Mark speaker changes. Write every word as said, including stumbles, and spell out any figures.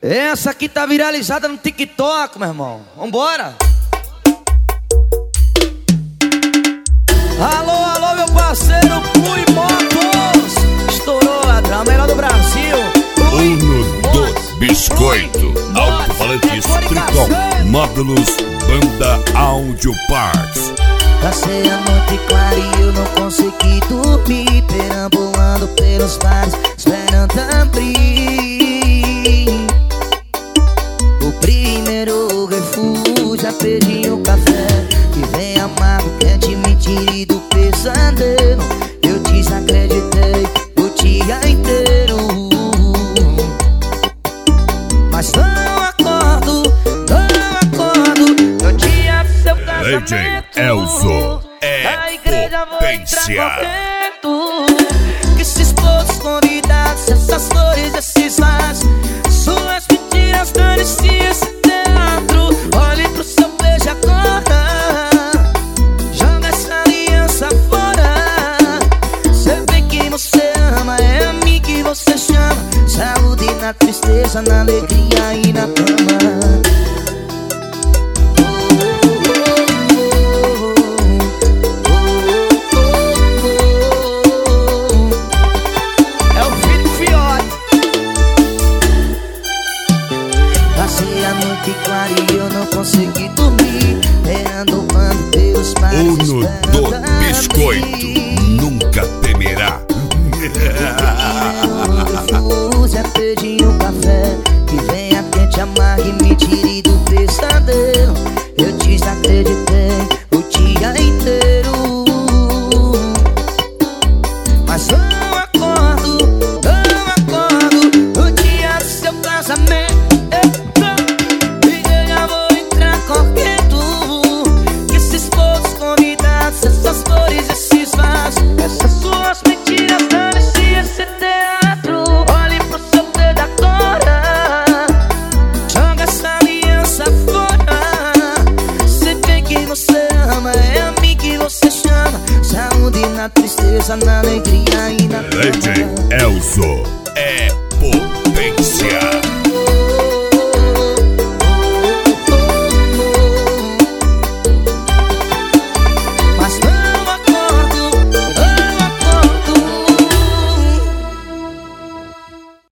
Speaker 1: Essa aqui tá viralizada no TikTok, meu irmão. Vambora! Alô, alô, meu parceiro Pui Motos. Estourou, ladrão, melhor do Brasil.
Speaker 2: Uno do Biscoito. Alto-falantes Tricom. Módulos Banda Audio Parts.
Speaker 3: Passei a noite clara e eu não consegui dormir, perambulando pelos bares, esperando abrir. O primeiro refúgio, a pedi um café que vem amargo, quente, mentira do pesadelo. Eu desacreditei o dia inteiro, mas não acordo, não acordo no dia do seu casamento.
Speaker 2: D J Elzo é potência.
Speaker 3: Que esses todos convidados, essas flores, esses vasos, suas mentiras, dane-se esse teatro. Olhe pro seu beijo agora, joga essa aliança fora. Cê vê que você ama, é a mim que você chama. Saúde na tristeza, na alegria e na cama. Passei a noite clara e eu não consegui dormir, errando ando pelos mares.
Speaker 2: Uno do Biscoito nunca temerá.
Speaker 3: Refúgio, pedi um café que venha quente, amargue e me tire do pesadelo. Eu desacreditei o dia inteiro, mas não acordo, não acordo no dia do seu casamento. Essas flores, esses vasos, essas suas mentiras, dane-se esse teatro. Olhe pro seu dedo agora, joga essa aliança fora. Cê vê que você ama, é a mim que você chama. Saúde na tristeza, na alegria e na
Speaker 2: D J Elzo é